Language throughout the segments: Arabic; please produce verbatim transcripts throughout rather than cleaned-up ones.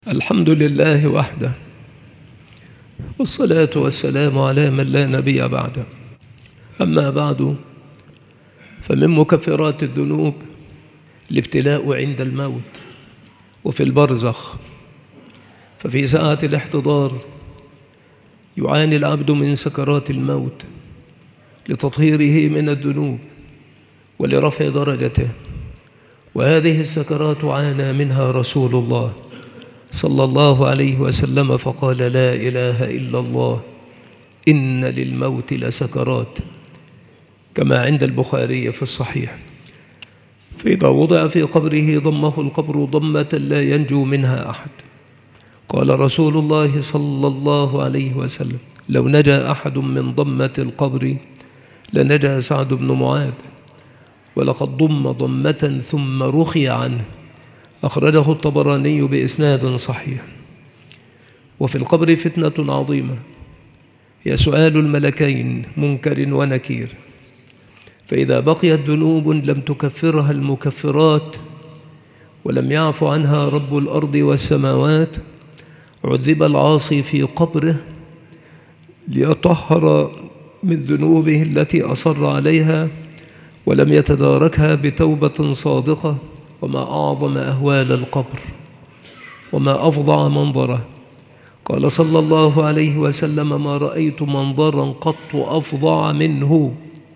الحمد لله وحده، والصلاة والسلام على من لا نبي بعده. أما بعد، فمن مكفرات الذنوب الابتلاء عند الموت وفي البرزخ. ففي ساعة الاحتضار يعاني العبد من سكرات الموت لتطهيره من الذنوب ولرفع درجته، وهذه السكرات عانى منها رسول الله صلى الله عليه وسلم فقال: لا إله إلا الله إن للموت لسكرات، كما عند البخاري في الصحيح. فإذا وضع في قبره ضمه القبر ضمة لا ينجو منها أحد. قال رسول الله صلى الله عليه وسلم: لو نجا أحد من ضمة القبر لنجا سعد بن معاذ، ولقد ضم ضمة ثم رخي عنه. أخرجه الطبراني بإسناد صحيح. وفي القبر فتنة عظيمة، هي سؤال الملكين منكر ونكير. فإذا بقيت ذنوب لم تكفرها المكفرات ولم يعف عنها رب الأرض والسماوات، عذب العاصي في قبره ليطهر من ذنوبه التي أصر عليها ولم يتداركها بتوبة صادقة. وما أعظم أهوال القبر وما أفظع منظره. قال صلى الله عليه وسلم: ما رأيت منظرا قط أفظع منه.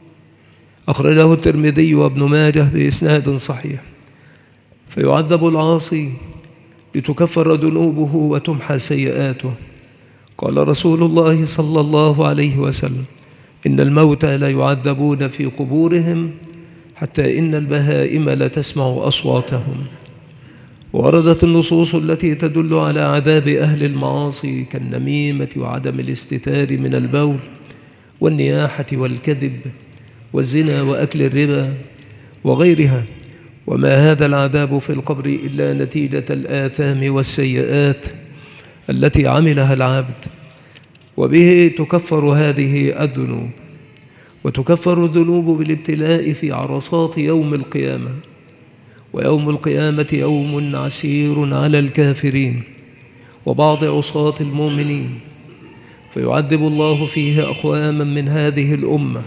أخرجه الترمذي وابن ماجه بإسناد صحيح. فيعذب العاصي لتكفر ذنوبه وتمحى سيئاته. قال رسول الله صلى الله عليه وسلم: إن الموتى لا يعذبون في قبورهم حتى إن البهائم لتسمع أصواتهم. وردت النصوص التي تدل على عذاب أهل المعاصي كالنميمة وعدم الاستتار من البول والنياحة والكذب والزنا وأكل الربا وغيرها. وما هذا العذاب في القبر إلا نتيجة الآثام والسيئات التي عملها العبد، وبه تكفر هذه الذنوب. وتكفر الذنوب بالابتلاء في عرصات يوم القيامة. ويوم القيامة يوم عسير على الكافرين وبعض عصاة المؤمنين، فيعذب الله فيه أقواما من هذه الأمة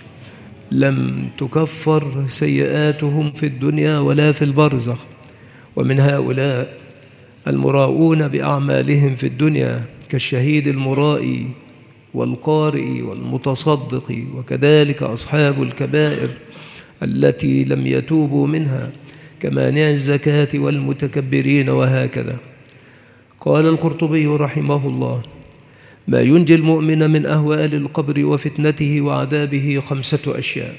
لم تكفر سيئاتهم في الدنيا ولا في البرزخ. ومن هؤلاء المراؤون بأعمالهم في الدنيا كالشهيد المرائي والقارئ والمتصدق، وكذلك أصحاب الكبائر التي لم يتوبوا منها كمانع الزكاة والمتكبرين وهكذا. قال القرطبي رحمه الله: ما ينجي المؤمن من أهوال القبر وفتنته وعذابه خمسة أشياء: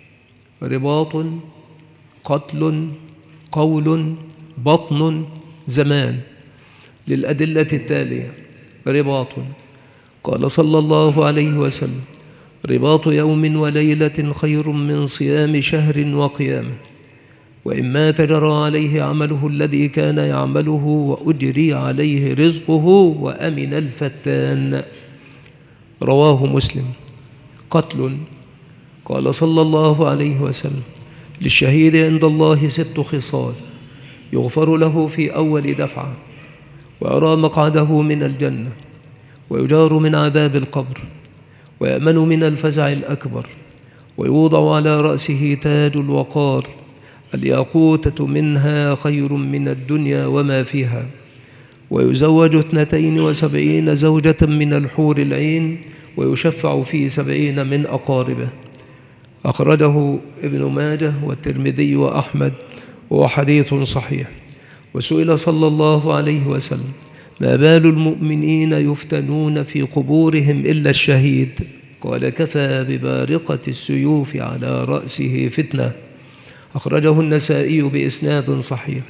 رباط، قتل، قول، بطن، زمان. للأدلة التالية: رباط. قال صلى الله عليه وسلم: رباط يوم وليلة خير من صيام شهر وقيامه، وإن مات جرى عليه عمله الذي كان يعمله وأجري عليه رزقه وأمن الفتان. رواه مسلم. قتل. قال صلى الله عليه وسلم: للشهيد عند الله ست خصال: يغفر له في أول دفعة، ويرى مقعده من الجنة، ويجار من عذاب القبر، ويأمن من الفزع الأكبر، ويوضع على رأسه تاج الوقار، الياقوتة منها خير من الدنيا وما فيها، ويزوج اثنتين وسبعين زوجة من الحور العين، ويشفع في سبعين من أقاربه. أخرجه ابن ماجه والترمذي وأحمد، وهو حديث صحيح. وسئل صلى الله عليه وسلم: ما بال المؤمنين يفتنون في قبورهم إلا الشهيد؟ قال: كفى ببارقة السيوف على رأسه فتنة. أخرجه النسائي بإسناد صحيح.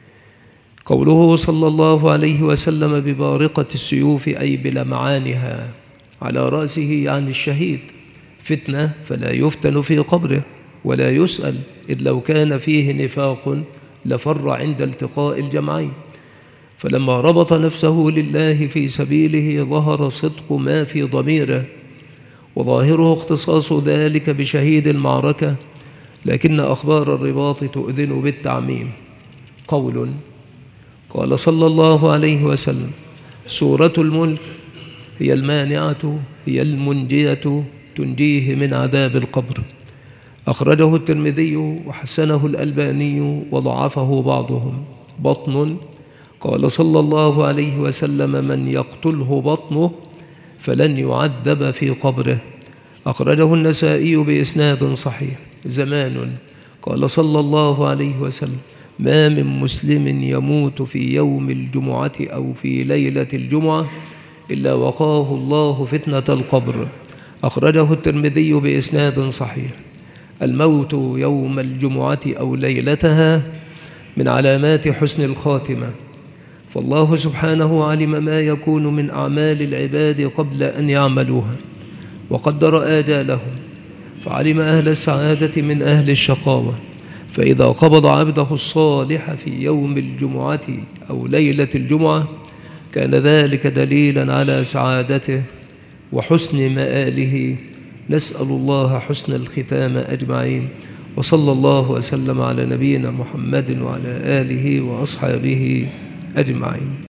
قوله صلى الله عليه وسلم ببارقة السيوف أي بلمعانها على رأسه عن الشهيد فتنة، فلا يفتن في قبره ولا يسأل، إذ لو كان فيه نفاق لفر عند التقاء الجمعين. فلما ربط نفسه لله في سبيله ظهر صدق ما في ضميره، وظاهره اختصاص ذلك بشهيد المعركة، لكن أخبار الرباط تؤذن بالتعميم. قول. قال صلى الله عليه وسلم: سورة الملك هي المانعة هي المنجية تنجيه من عذاب القبر. أخرجه الترمذي وحسنه الألباني وضعفه بعضهم. بطن، قال صلى الله عليه وسلم: من يقتله بطنه فلن يعذب في قبره. أخرجه النسائي بإسناد صحيح. زمان، قال صلى الله عليه وسلم: ما من مسلم يموت في يوم الجمعة أو في ليلة الجمعة إلا وقاه الله فتنة القبر. أخرجه الترمذي بإسناد صحيح. الموت يوم الجمعة أو ليلتها من علامات حسن الخاتمة، فالله سبحانه علم ما يكون من أعمال العباد قبل أن يعملوها، وقدر آجالهم، فعلم أهل السعادة من أهل الشقاوة، فإذا قبض عبده الصالح في يوم الجمعة أو ليلة الجمعة كان ذلك دليلا على سعادته وحسن مآله. نسأل الله حسن الختام أجمعين، وصلى الله وسلم على نبينا محمد وعلى آله وأصحابه أجمعين.